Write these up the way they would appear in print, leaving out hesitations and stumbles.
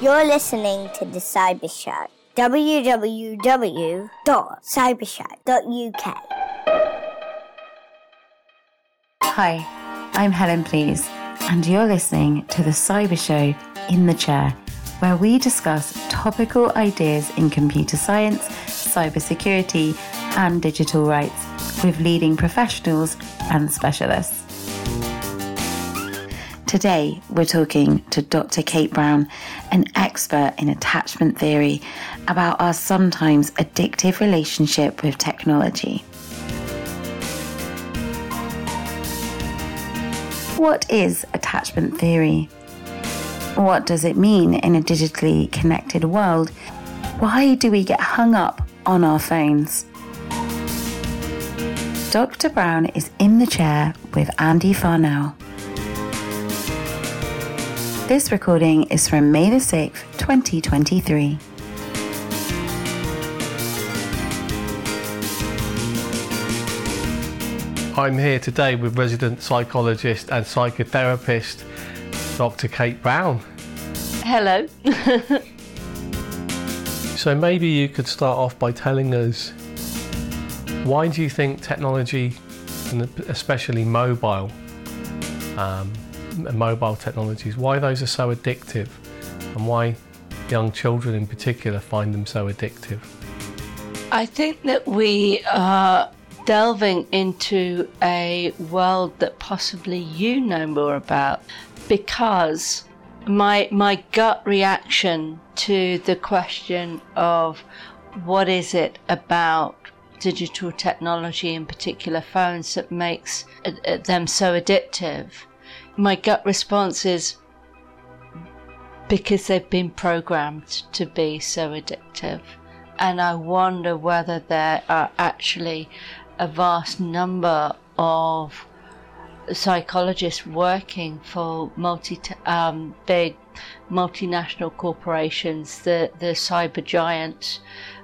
You're listening to The Cyber Show. www.cybershow.uk. Hi, I'm Helen Please, and you're listening to The Cyber Show in the Chair, where we discuss topical ideas in computer science, cybersecurity, and digital rights with leading professionals and specialists. Today, we're talking to Dr. Kate Brown, an expert in attachment theory, about our sometimes addictive relationship with technology. What is attachment theory? What does it mean in a digitally connected world? Why do we get hung up on our phones? Dr. Brown is in the chair with Andy Farnell. This recording is from May the 6th, 2023. I'm here today with resident psychologist and psychotherapist, Dr. Kate Brown. Hello. So maybe you could start off by telling us, why do you think technology, and especially mobile technologies, why those are so addictive, and why young children in particular find them so addictive? I think that we are delving into a world that possibly you know more about, because my gut reaction to the question of what is it about digital technology, in particular phones, that makes them so addictive, my gut response is because they've been programmed to be so addictive. And I wonder whether there are actually a vast number of psychologists working for big multinational corporations, the cyber giants,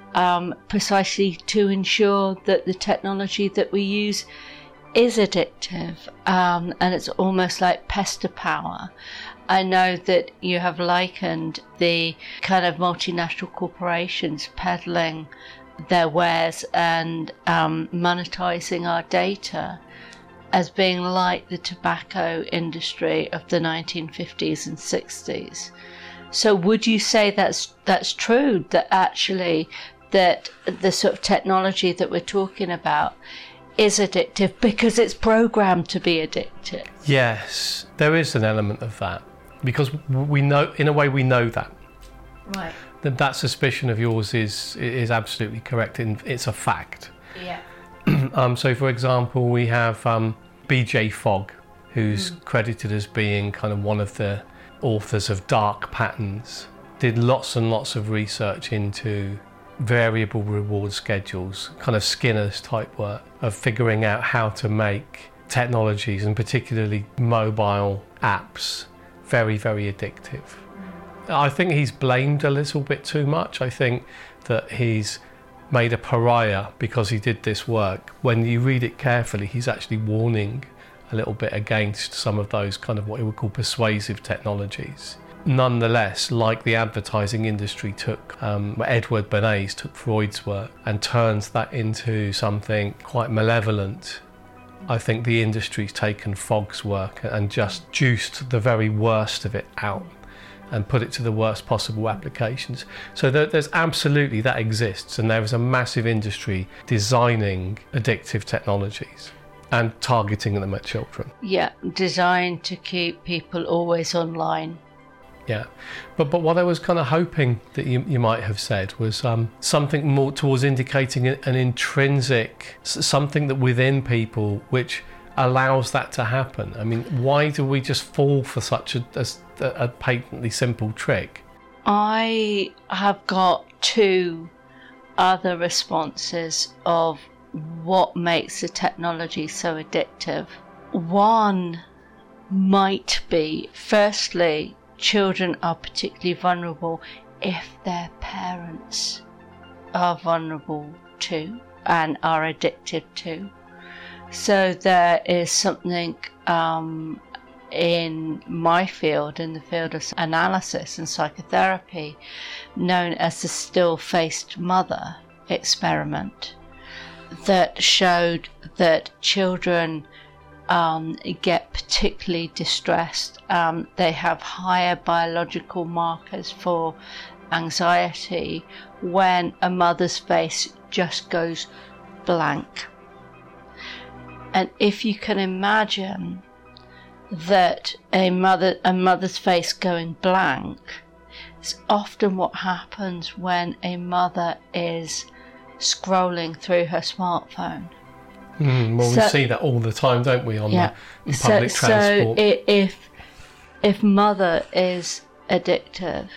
precisely to ensure that the technology that we use is addictive, and it's almost like pester power. I know that you have likened the kind of multinational corporations peddling their wares and monetizing our data as being like the tobacco industry of the 1950s and 60s. So would you say that's true, that actually that the sort of technology that we're talking about is addictive because it's programmed to be addictive? Yes, there is an element of that, because we know, in a way we know that. Right. That suspicion of yours is absolutely correct, and it's a fact. Yeah. So for example, we have BJ Fogg, who's credited as being kind of one of the authors of Dark Patterns, did lots and lots of research into variable reward schedules, kind of Skinner's type work of figuring out how to make technologies, and particularly mobile apps, very, very addictive. I think he's blamed a little bit too much. I think that he's made a pariah because he did this work. When you read it carefully, he's actually warning a little bit against some of those kind of what he would call persuasive technologies. Nonetheless, like the advertising industry took, Edward Bernays took Freud's work and turns that into something quite malevolent, I think the industry's taken Fogg's work and just juiced the very worst of it out and put it to the worst possible applications. So there's absolutely, that exists, and there is a massive industry designing addictive technologies and targeting them at children. Yeah, designed to keep people always online. Yeah, but what I was kind of hoping that you might have said was something more towards indicating an intrinsic, something that within people which allows that to happen. I mean, why do we just fall for such a patently simple trick? I have got two other responses of what makes the technology so addictive. One might be, firstly, children are particularly vulnerable if their parents are vulnerable too and are addicted too. So there is something in my field, in the field of analysis and psychotherapy, known as the still-faced mother experiment, that showed that children get particularly distressed. They have higher biological markers for anxiety when a mother's face just goes blank. And if you can imagine that a mother's face going blank is often what happens when a mother is scrolling through her smartphone. Well, we see that all the time, don't we, on the public transport? So if mother is addicted,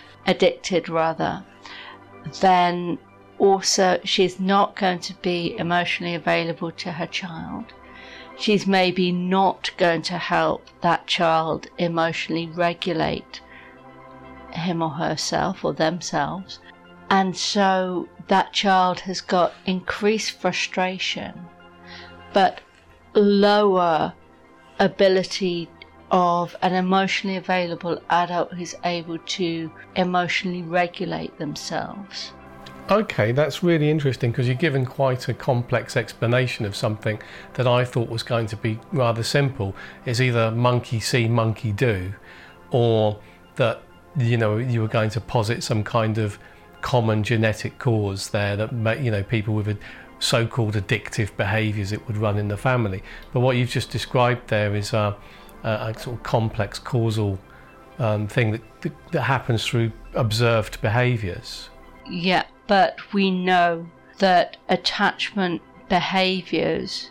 then also she's not going to be emotionally available to her child. She's maybe not going to help that child emotionally regulate him or herself or themselves. And so that child has got increased frustration, but lower ability of an emotionally available adult who's able to emotionally regulate themselves. Okay, that's really interesting, because you're given quite a complex explanation of something that I thought was going to be rather simple. It's either monkey see, monkey do, or that, you know, you were going to posit some kind of common genetic cause there that, you know, people with so-called addictive behaviours, it would run in the family. But what you've just described there is a sort of complex causal thing that happens through observed behaviours. Yeah, but we know that attachment behaviours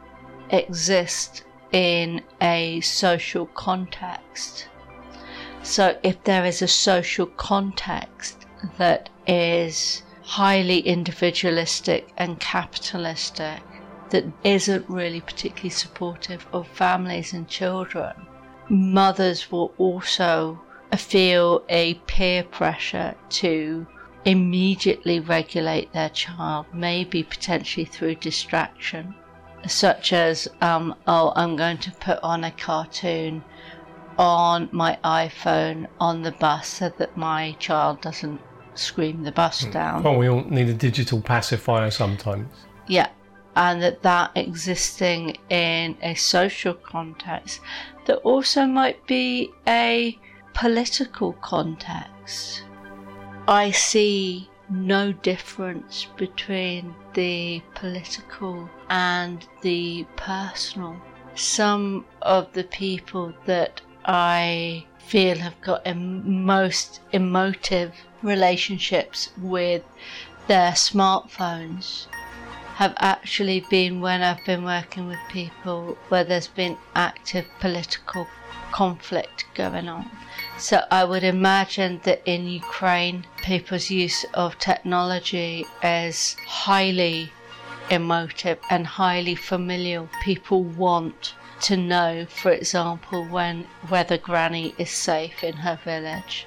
exist in a social context. So if there is a social context that is highly individualistic and capitalistic, that isn't really particularly supportive of families and children, mothers will also feel a peer pressure to immediately regulate their child, maybe potentially through distraction, such as, I'm going to put on a cartoon on my iPhone on the bus so that my child doesn't scream the bus down. Well, we all need a digital pacifier sometimes. Yeah, and that existing in a social context that also might be a political context. I see no difference between the political and the personal. Some of the people that I feel have got most emotive relationships with their smartphones have actually been when I've been working with people where there's been active political conflict going on. So I would imagine that in Ukraine, people's use of technology is highly emotive and highly familial. People want to know, for example, whether Granny is safe in her village.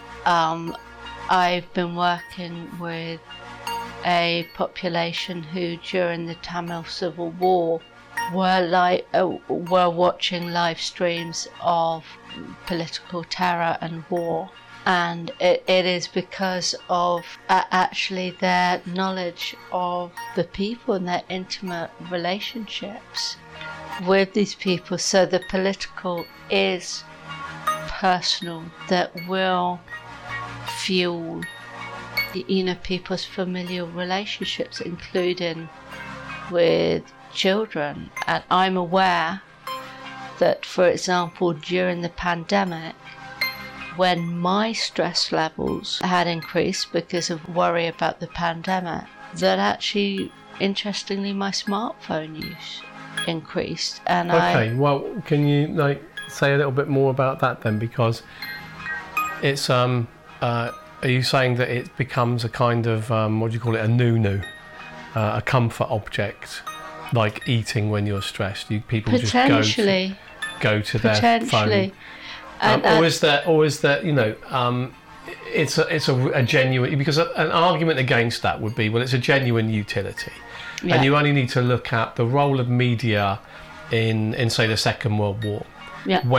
I've been working with a population who, during the Tamil Civil War, were watching live streams of political terror and war, and it is because of actually their knowledge of the people and their intimate relationships with these people. So the political is personal, that will fuel people's familial relationships, including with children. And I'm aware that, for example, during the pandemic, when my stress levels had increased because of worry about the pandemic, that actually, interestingly, my smartphone use increased. And well, can you say a little bit more about that then? Because it's are you saying that it becomes a kind of what do you call it, a nunu, a comfort object, like eating when you're stressed? People just go to their phone. Or is that it's a genuine, because an argument against that would be, well, it's a genuine utility, and you only need to look at the role of media in say the Second World War, when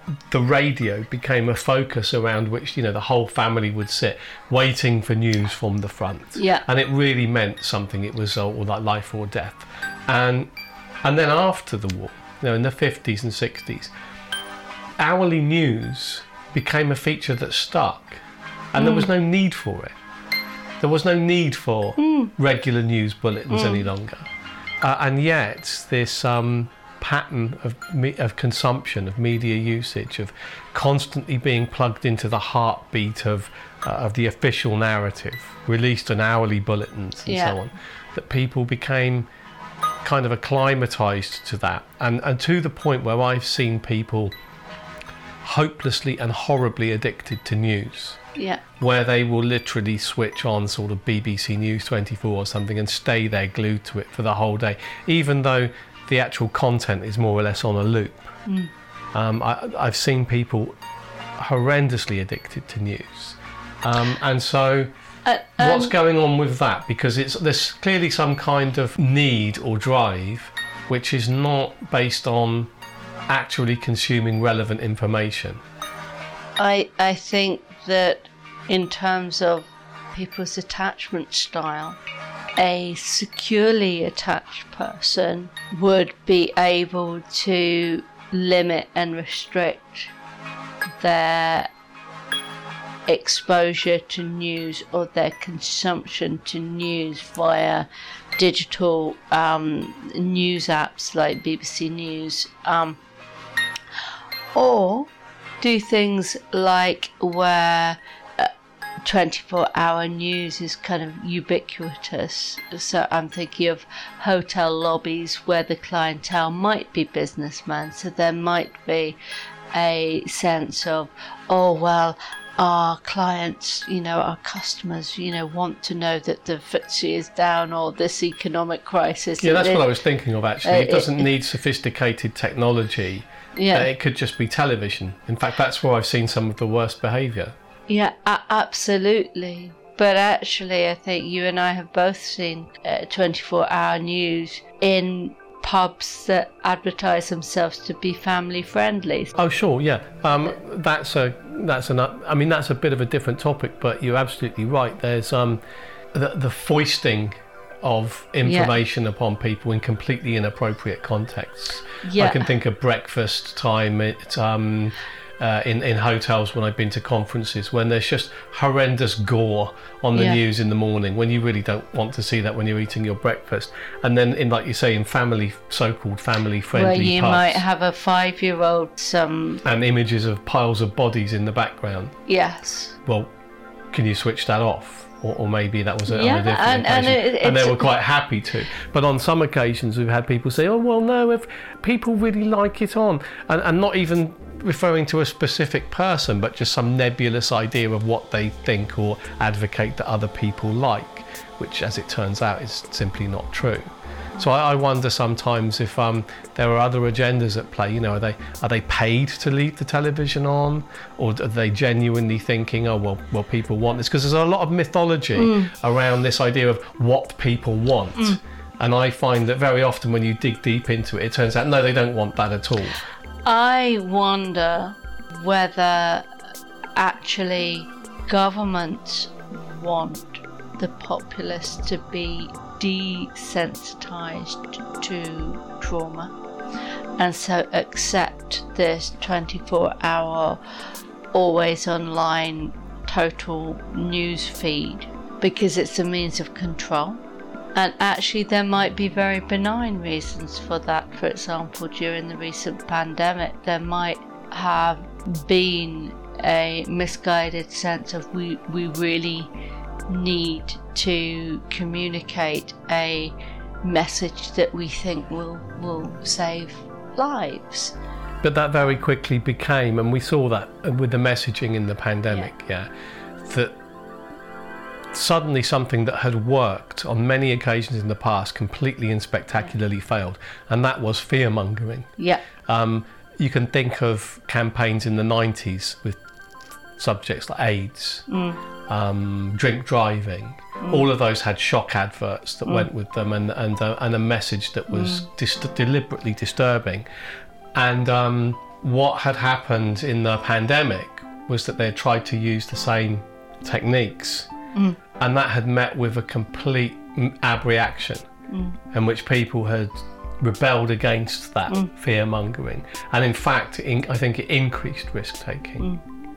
the radio became a focus around which, the whole family would sit waiting for news from the front. Yeah. And it really meant something. It was like life or death. And then after the war, in the 50s and 60s, hourly news became a feature that stuck. And there was no need for it. There was no need for regular news bulletins any longer. And yet, this pattern of consumption, of media usage, of constantly being plugged into the heartbeat of the official narrative, released in hourly bulletins and so on, that people became kind of acclimatized to that. And to the point where I've seen people hopelessly and horribly addicted to news. Yeah. Where they will literally switch on sort of BBC News 24 or something and stay there glued to it for the whole day, even though the actual content is more or less on a loop. I've seen people horrendously addicted to news. And so what's going on with that? Because there's clearly some kind of need or drive which is not based on actually consuming relevant information. I think that in terms of people's attachment style, a securely attached person would be able to limit and restrict their exposure to news or their consumption to news via digital news apps like BBC News, or do things like where 24-hour news is kind of ubiquitous. So I'm thinking of hotel lobbies where the clientele might be businessmen, so there might be a sense of, oh well, our clients, our customers, want to know that the FTSE is down or this economic crisis. Yeah, that's what I was thinking of actually. It doesn't need sophisticated technology. Yeah. It could just be television. In fact, that's where I've seen some of the worst behaviour. Yeah, absolutely. But actually, I think you and I have both seen 24-hour news in pubs that advertise themselves to be family friendly. Oh, sure, yeah. That's a bit of a different topic, but you're absolutely right. There's the foisting of information upon people in completely inappropriate contexts. Yeah. I can think of breakfast time in hotels when I've been to conferences when there's just horrendous gore on the news in the morning when you really don't want to see that when you're eating your breakfast. And then in, like you say, in so-called family friendly where you pubs, might have a 5-year-old and images of piles of bodies in the background. Yes. Well, can you switch that off? Or maybe that was on a different and occasion. And they were quite happy to. But on some occasions we've had people say, oh, well, no, if people really like it on. And not even referring to a specific person, but just some nebulous idea of what they think or advocate that other people like, which, as it turns out, is simply not true. So I wonder sometimes if there are other agendas at play. Are they paid to leave the television on, or are they genuinely thinking, oh well, people want this? Because there's a lot of mythology around this idea of what people want, and I find that very often when you dig deep into it, it turns out no, they don't want that at all. I wonder whether actually governments want the populace to be desensitized to trauma, and so accept this 24-hour always online total news feed because it's a means of control. And actually there might be very benign reasons for that. For example, during the recent pandemic there might have been a misguided sense of we really need to communicate a message that we think will save lives. But that very quickly became, and we saw that with the messaging in the pandemic, that suddenly something that had worked on many occasions in the past completely and spectacularly failed, and that was fear-mongering. Yeah. You can think of campaigns in the 90s with subjects like AIDS, drink driving. All of those had shock adverts that went with them, and a message that was deliberately disturbing. And what had happened in the pandemic was that they had tried to use the same techniques, and that had met with a complete abreaction, in which people had rebelled against that fear-mongering, and in fact I think it increased risk-taking.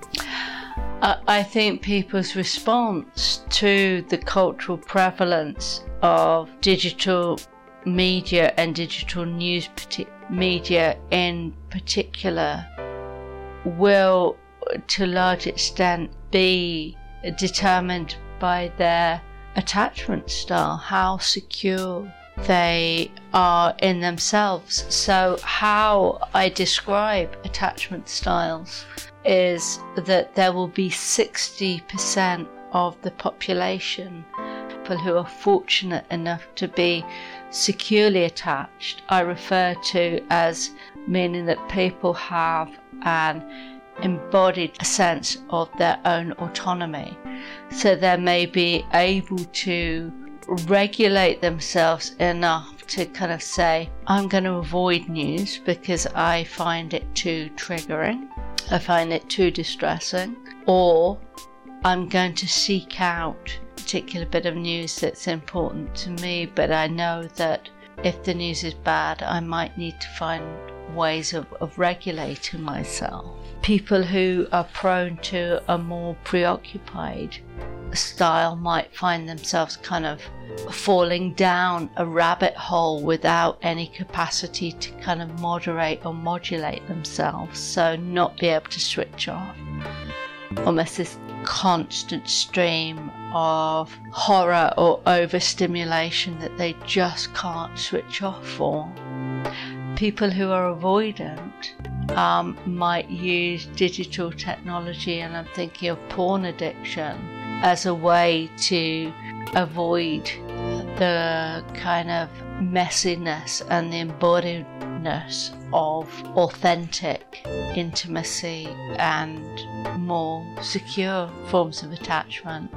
I think people's response to the cultural prevalence of digital media and digital news media in particular will to a large extent be determined by their attachment style, how secure they are in themselves. So how I describe attachment styles is that there will be 60% of the population, people who are fortunate enough to be securely attached, I refer to as meaning that people have an embodied sense of their own autonomy. So they may be able to regulate themselves enough to kind of say, I'm going to avoid news because I find it too triggering, I find it too distressing, or I'm going to seek out a particular bit of news that's important to me, but I know that if the news is bad, I might need to find ways of regulating myself. People who are prone to a more preoccupied style might find themselves kind of falling down a rabbit hole without any capacity to kind of moderate or modulate themselves, so not be able to switch off. Almost this constant stream of horror or overstimulation that they just can't switch off for. People who are avoidant might use digital technology, and I'm thinking of porn addiction, as a way to avoid the kind of messiness and the embodiedness of authentic intimacy and more secure forms of attachment.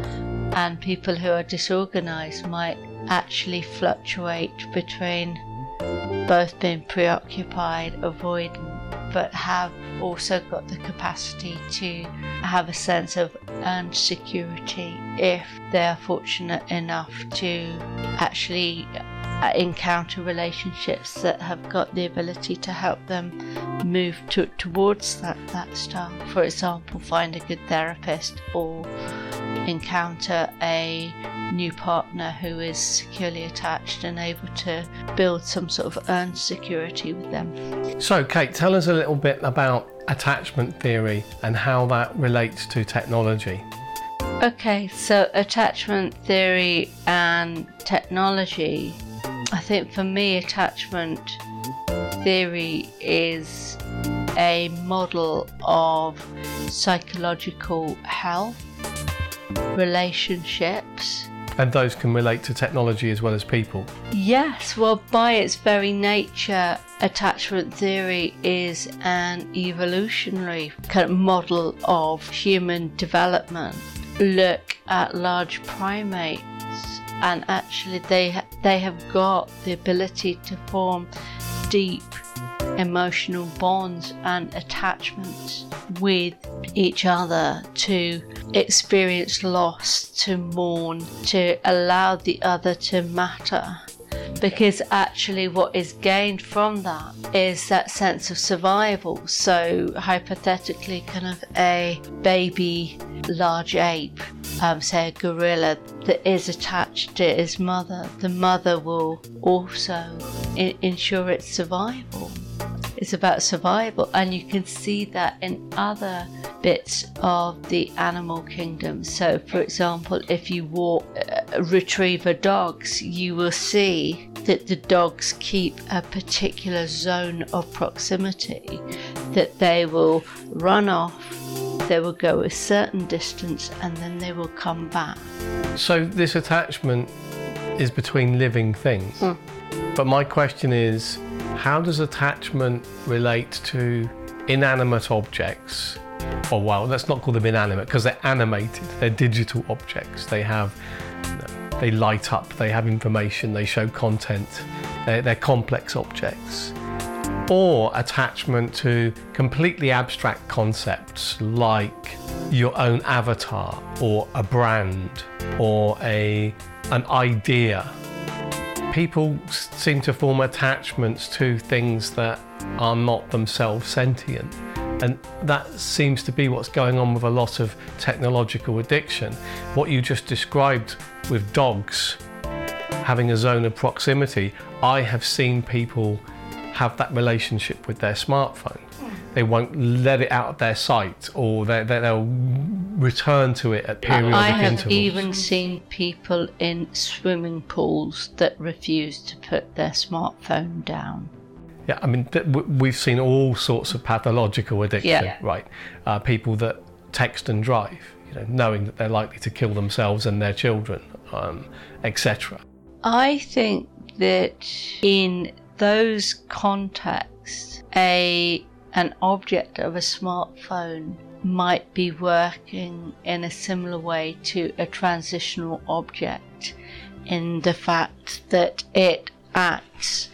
And people who are disorganized might actually fluctuate between both being preoccupied, avoidant, but have also got the capacity to have a sense of earned security if they're fortunate enough to actually encounter relationships that have got the ability to help them move towards that style. For example, find a good therapist or encounter a new partner who is securely attached and able to build some sort of earned security with them. So, Kate, tell us a little bit about attachment theory and how that relates to technology. Okay, so attachment theory and technology. I think for me, attachment theory is a model of psychological health, relationships. And those can relate to technology as well as people? Yes, well, by its very nature, attachment theory is an evolutionary kind of model of human development. Look at large primates, and actually they have got the ability to form deep emotional bonds and attachments with each other, to experience loss, to mourn, to allow the other to matter. Because actually what is gained from that is that sense of survival. So hypothetically, kind of a baby large ape, say a gorilla, that is attached to its mother, the mother will also ensure its survival. It's about survival, and you can see that in other bits of the animal kingdom. So, for example, if you walk retriever dogs, you will see that the dogs keep a particular zone of proximity, that they will run off, they will go a certain distance, and then they will come back. So this attachment is between living things. But my question is, how does attachment relate to inanimate objects? Or, well, let's not call them inanimate because they're animated. They're digital objects. They light up, they have information, they show content. They're complex objects. or attachment to completely abstract concepts like your own avatar or a brand or an idea. People seem to form attachments to things that are not themselves sentient. And that seems to be what's going on with a lot of technological addiction. What you just described with dogs having a zone of proximity, I have seen people have that relationship with their smartphone. They won't let it out of their sight, or they'll return to it at periodic I have intervals. even seen people in swimming pools that refuse to put their smartphone down. Yeah, I mean, we've seen all sorts of pathological addiction, Yeah. right? People that text and drive, knowing that they're likely to kill themselves and their children, etc. I think that in those contexts, an object of a smartphone might be working in a similar way to a transitional object, in the fact that it acts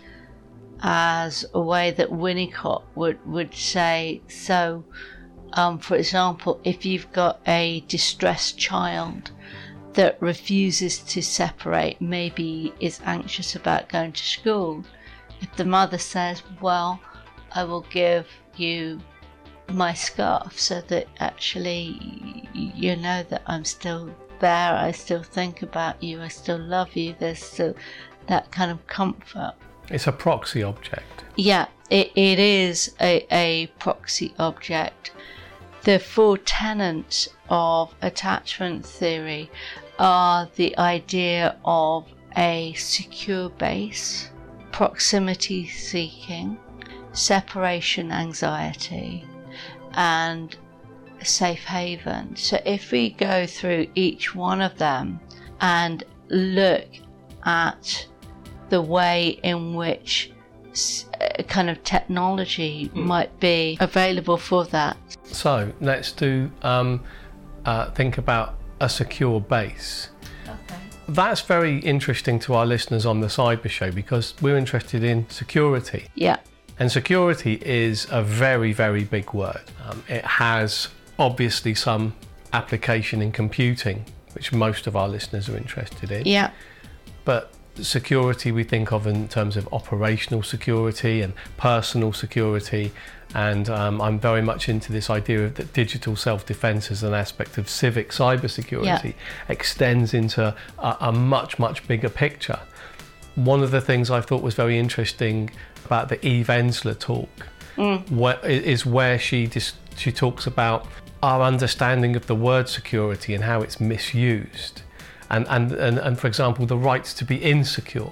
as a way that Winnicott would say. So, for example, if you've got a distressed child that refuses to separate, maybe is anxious about going to school, if the mother says, well, I will give you my scarf so that actually you know that I'm still there, I still think about you, I still love you, there's still that kind of comfort. It's a proxy object. Yeah, it is a proxy object. The 4 tenets of attachment theory are the idea of a secure base, proximity seeking, separation anxiety, and safe haven. So if we go through each one of them and look at the way in which kind of technology might be available for that. So let's do think about a secure base. Okay. That's very interesting to our listeners on the Cyber Show, because we're interested in security. Yeah. And security is a very, very big word. It has obviously some application in computing, which most of our listeners are interested in. Yeah. But security we think of in terms of operational security and personal security, and I'm very much into this idea of that digital self-defense as an aspect of civic cybersecurity extends into a much, much bigger picture. One of the things I thought was very interesting about the Eve Ensler talk where she talks about our understanding of the word security and how it's misused. And for example, the rights to be insecure.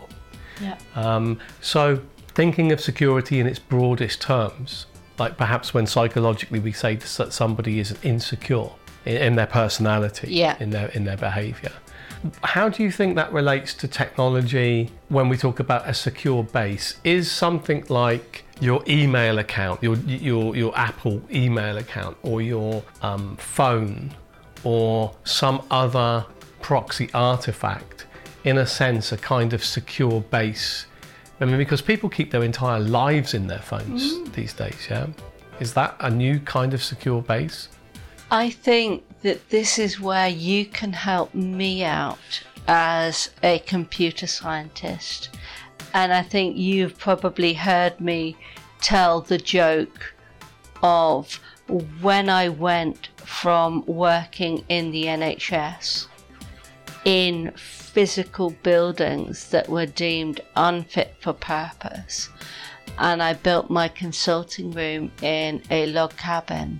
Yeah. So thinking of security in its broadest terms, like perhaps when psychologically we say that somebody is insecure in their personality, in their behaviour. How do you think that relates to technology when we talk about a secure base? Is something like your email account, your Apple email account, or your phone, or some other proxy artifact, in a sense, a kind of secure base? I mean, because people keep their entire lives in their phones these days, yeah? Is that a new kind of secure base? I think that this is where you can help me out as a computer scientist. And I think you've probably heard me tell the joke of when I went from working in the NHS in physical buildings that were deemed unfit for purpose, and I built my consulting room in a log cabin,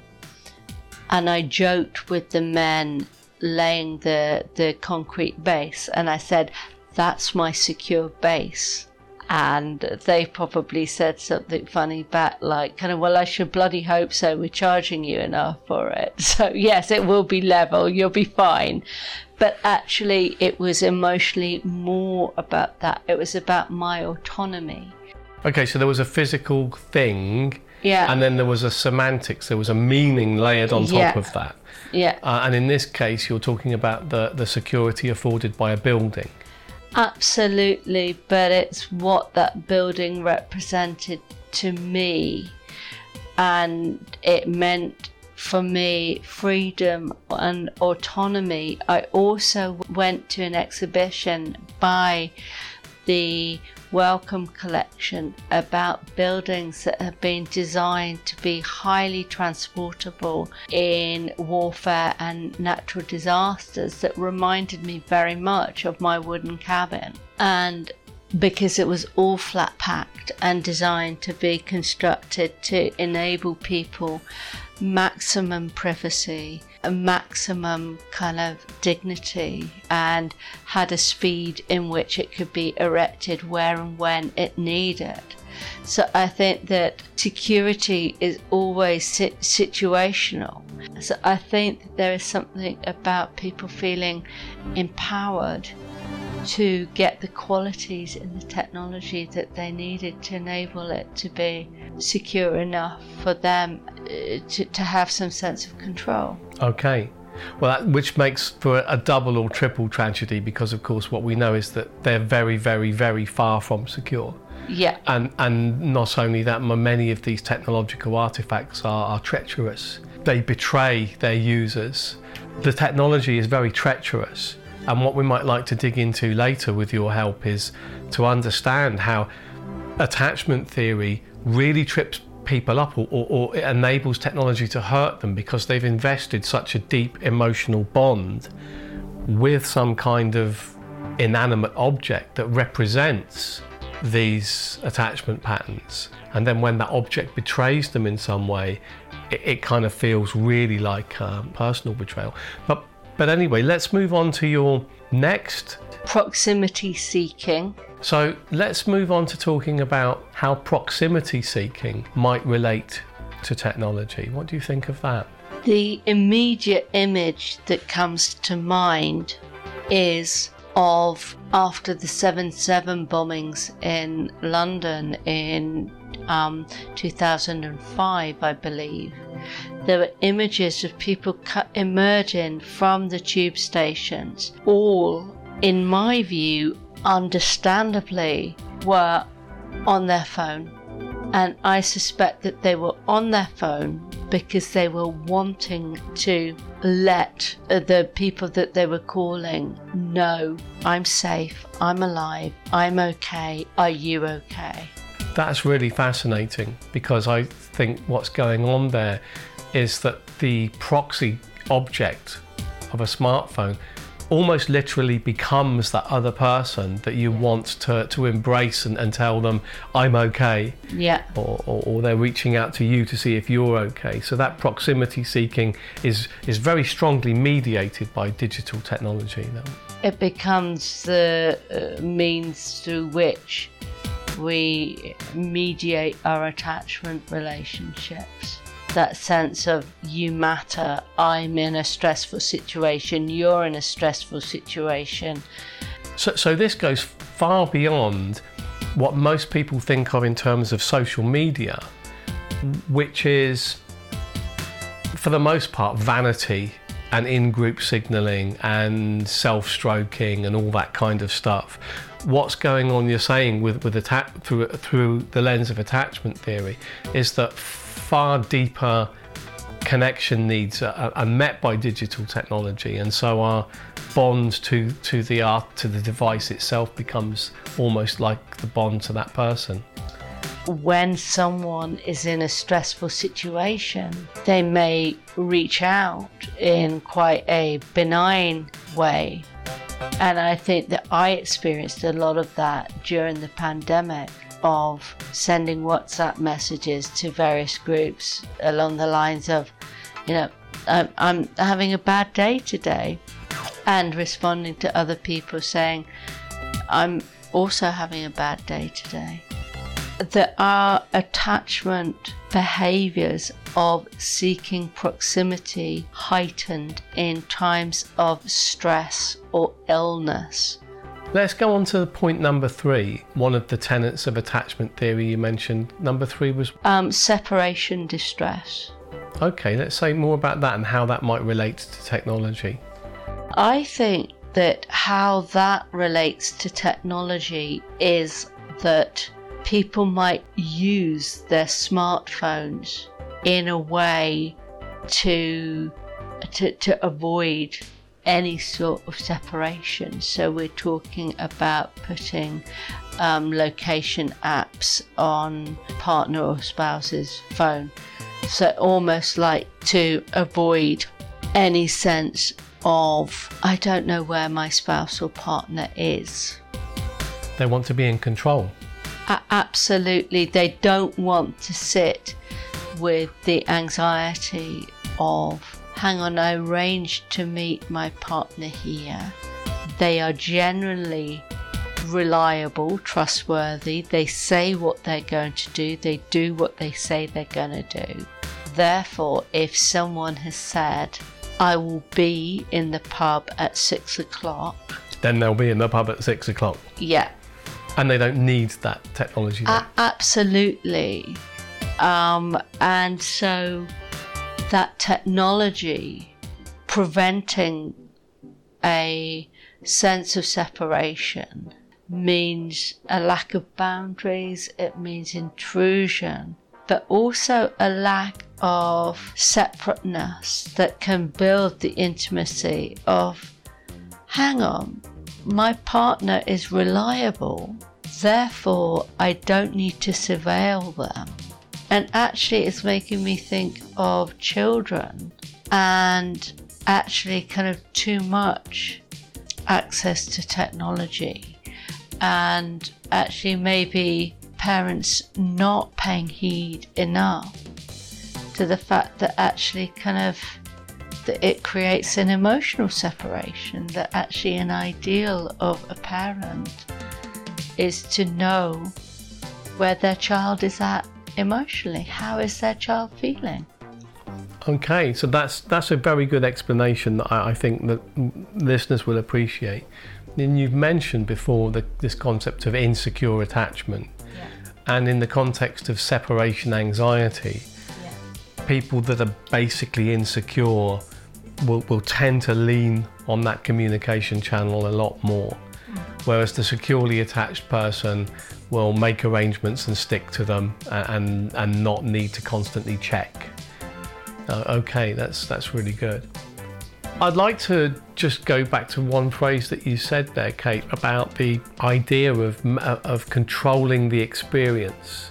and I joked with the men laying the concrete base, and I said, that's my secure base. And they probably said something funny back, like, kind of, well, I should bloody hope so, we're charging you enough for it. So yes, it will be level, you'll be fine. But actually it was emotionally more about that. It was about my autonomy. Okay, so there was a physical thing, yeah, and then there was a semantics, there was a meaning layered on top of that. Yeah. And in this case, you're talking about the security afforded by a building. Absolutely, but it's what that building represented to me, and it meant for me freedom and autonomy. I also went to an exhibition by the Wellcome Collection about buildings that have been designed to be highly transportable in warfare and natural disasters, that reminded me very much of my wooden cabin. And because it was all flat packed and designed to be constructed to enable people maximum privacy, a maximum kind of dignity, and had a speed in which it could be erected where and when it needed. So I think that security is always situational. So I think that there is something about people feeling empowered to get the qualities in the technology that they needed to enable it to be secure enough for them to have some sense of control. Okay. Well, which makes for a double or triple tragedy, because of course what we know is that they're very, very, very far from secure. Yeah. And not only that, many of these technological artifacts are treacherous. They betray their users. The technology is very treacherous. And what we might like to dig into later with your help is to understand how attachment theory really trips people up, or it enables technology to hurt them because they've invested such a deep emotional bond with some kind of inanimate object that represents these attachment patterns. And then when that object betrays them in some way, it kind of feels really like personal betrayal. But anyway, let's move on to your next. Proximity seeking. So let's move on to talking about how proximity seeking might relate to technology. What do you think of that? The immediate image that comes to mind is of after the 7/7 bombings in London in 2005, I believe. There were images of people emerging from the tube stations, all, in my view, understandably, were on their phone. And I suspect that they were on their phone because they were wanting to let the people that they were calling know, I'm safe, I'm alive, I'm okay, are you okay? That's really fascinating, because I think what's going on there is that the proxy object of a smartphone almost literally becomes that other person that you want to embrace and tell them, I'm okay. Yeah. Or they're reaching out to you to see if you're okay. So that proximity seeking is very strongly mediated by digital technology now. It becomes the means through which we mediate our attachment relationships. That sense of you matter, I'm in a stressful situation, you're in a stressful situation. So this goes far beyond what most people think of in terms of social media, which is, for the most part, vanity and in-group signalling and self-stroking and all that kind of stuff. What's going on, you're saying, through the lens of attachment theory, is that far deeper connection needs are met by digital technology, and so our bond to the device itself becomes almost like the bond to that person. When someone is in a stressful situation, they may reach out in quite a benign way. And I think that I experienced a lot of that during the pandemic, of sending WhatsApp messages to various groups along the lines of, I'm having a bad day today, and responding to other people saying, I'm also having a bad day today. There are attachment behaviours of seeking proximity heightened in times of stress or illness. Let's go on to point number 3, one of the tenets of attachment theory you mentioned. Number 3 was? Separation distress. Okay, let's say more about that and how that might relate to technology. I think that how that relates to technology is that people might use their smartphones in a way to avoid any sort of separation. So we're talking about putting location apps on partner or spouse's phone, so almost like to avoid any sense of, I don't know where my spouse or partner is. They want to be in control. Absolutely. They don't want to sit with the anxiety of, hang on, I arranged to meet my partner here. They are generally reliable, trustworthy. They say what they're going to do. They do what they say they're going to do. Therefore, if someone has said, I will be in the pub at 6 o'clock, then they'll be in the pub at 6 o'clock. Yeah. And they don't need that technology then. Absolutely. And so that technology preventing a sense of separation means a lack of boundaries, it means intrusion, but also a lack of separateness that can build the intimacy of, hang on, my partner is reliable, therefore I don't need to surveil them. And actually it's making me think of children and actually kind of too much access to technology, and actually maybe parents not paying heed enough to the fact that actually kind of that it creates an emotional separation, that actually an ideal of a parent is to know where their child is at emotionally. How is their child feeling? Okay, so that's a very good explanation that I think that listeners will appreciate. And you've mentioned before this concept of insecure attachment, and in the context of separation anxiety, people that are basically insecure will tend to lean on that communication channel a lot more, whereas the securely attached person will make arrangements and stick to them and not need to constantly check. Okay, that's really good. I'd like to just go back to one phrase that you said there, Kate, about the idea of controlling the experience.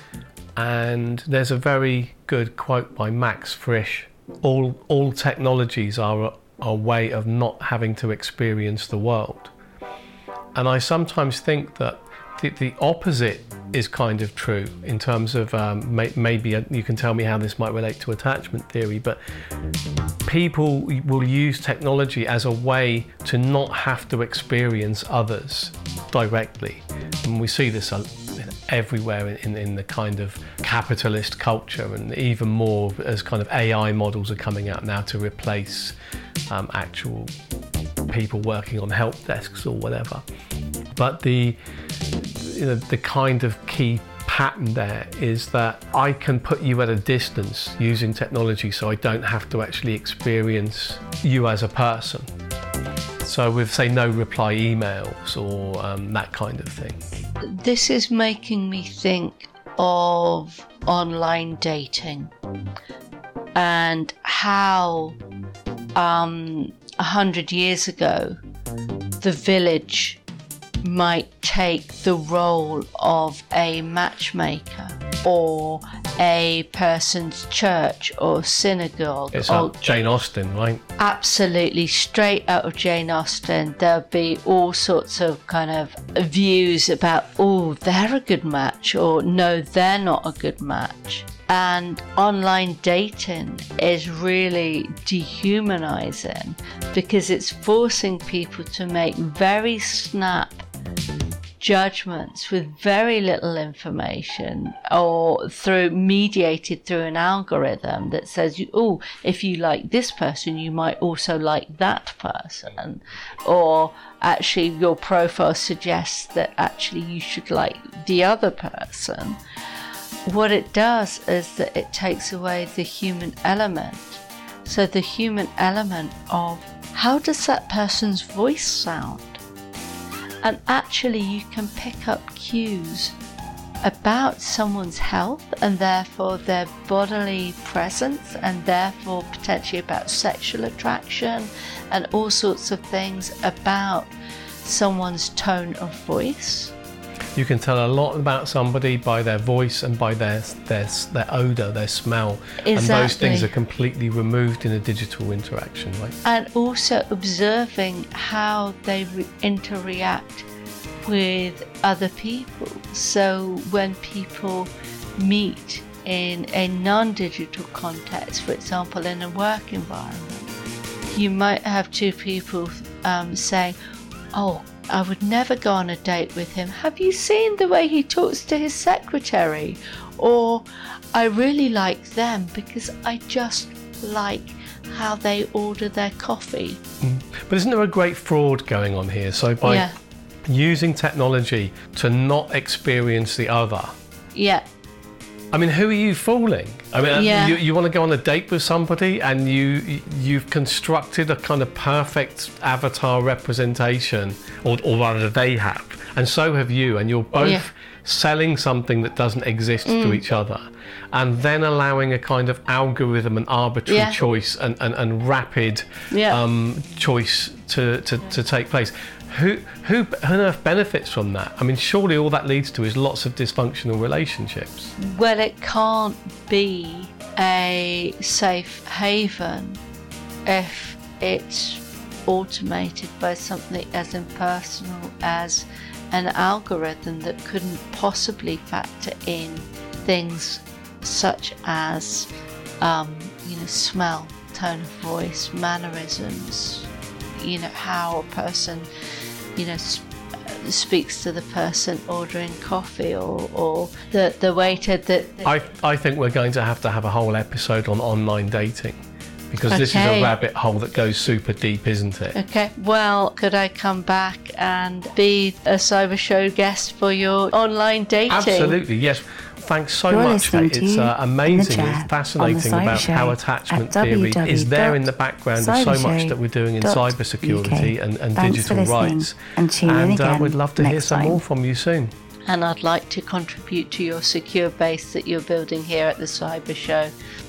And there's a very good quote by Max Frisch: all technologies are a way of not having to experience the world. And I sometimes think that the opposite is kind of true in terms of maybe you can tell me how this might relate to attachment theory, but people will use technology as a way to not have to experience others directly. And we see this everywhere in the kind of capitalist culture, and even more as kind of AI models are coming out now to replace actual people working on help desks or whatever. But the kind of key pattern there is that I can put you at a distance using technology, so I don't have to actually experience you as a person. So with, say, no reply emails or that kind of thing. This is making me think of online dating and how 100 years ago the village might take the role of a matchmaker or a person's church or synagogue. It's like Jane Austen, right? Absolutely, straight out of Jane Austen. There'll be all sorts of kind of views about, oh, they're a good match, or no, they're not a good match. And online dating is really dehumanizing because it's forcing people to make very snap judgments with very little information, or mediated through an algorithm that says, oh, if you like this person, you might also like that person, or actually your profile suggests that actually you should like the other person. What it does is that it takes away the human element So the human element of how does that person's voice sound? And actually you can pick up cues about someone's health and therefore their bodily presence and therefore potentially about sexual attraction and all sorts of things about someone's tone of voice. You can tell a lot about somebody by their voice and by their odour, their smell. Exactly. And those things are completely removed in a digital interaction, right? And also observing how they interact with other people. So when people meet in a non-digital context, for example in a work environment, you might have two people say, oh, I would never go on a date with him. Have you seen the way he talks to his secretary? Or I really like them because I just like how they order their coffee. But isn't there a great fraud going on here? So by using technology to not experience the other. Yeah. I mean, who are you fooling? I mean, you want to go on a date with somebody and you've constructed a kind of perfect avatar representation, or rather they have, and so have you, and you're both selling something that doesn't exist to each other, and then allowing a kind of algorithm and arbitrary choice and rapid choice to take place. Who on earth benefits from that? I mean, surely all that leads to is lots of dysfunctional relationships. Well, it can't be a safe haven if it's automated by something as impersonal as an algorithm that couldn't possibly factor in things such as, smell, tone of voice, mannerisms, how a person speaks to the person ordering coffee, or the waiter that... I think we're going to have a whole episode on online dating, because this is a rabbit hole that goes super deep, isn't it? Okay, well, could I come back and be a Cyber Show guest for your online dating? Absolutely, yes. Thanks so much, Kate. It's amazing and fascinating about how attachment theory is there in the background of so much that we're doing in cybersecurity and digital rights. And we'd love to hear some more from you soon. And I'd like to contribute to your secure base that you're building here at the Cyber Show.